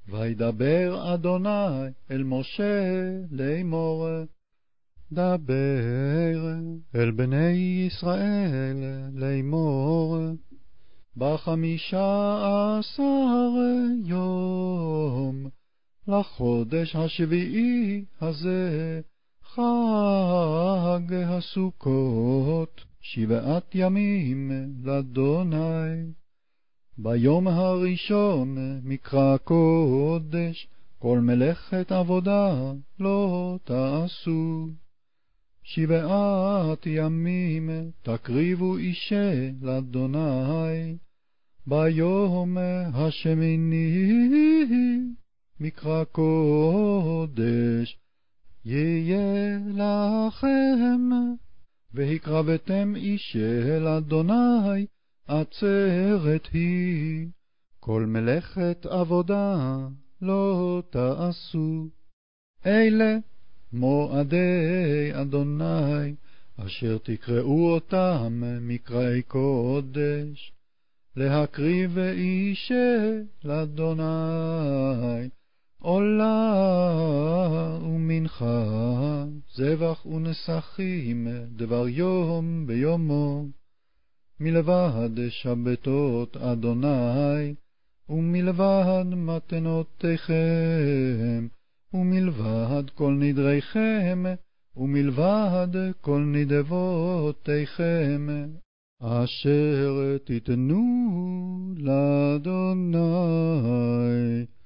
וידבר אדוני אל משה לאמור, דבר אל בני ישראל לאמור, 15 יום לחודש השביעי הזה, חג הסוכות, 7 ימים לאדוני. ביום הראשון מקרא קודש, כל מלאכת עבודה לא תעשו. 7 ימים תקריבו אישה לאדוני. ביום השמיני מקרא קודש יהיה לכם, והקרבתם אישה לאדוני, עצרת היא, כל מלאכת עבודה לא תעשו. אלה מועדי אדוני, אשר תקראו אותם מקראי קודש, להקריב אישה לאדוני, עולה ומנחה, זבח ונסכים, דבר יום ביומו, מלבד שבתות אדוני, ומלבד מתנותיכם, ומלבד כל נדריכם, ומלבד כל נדבותיכם, אשר תיתנו לאדוני.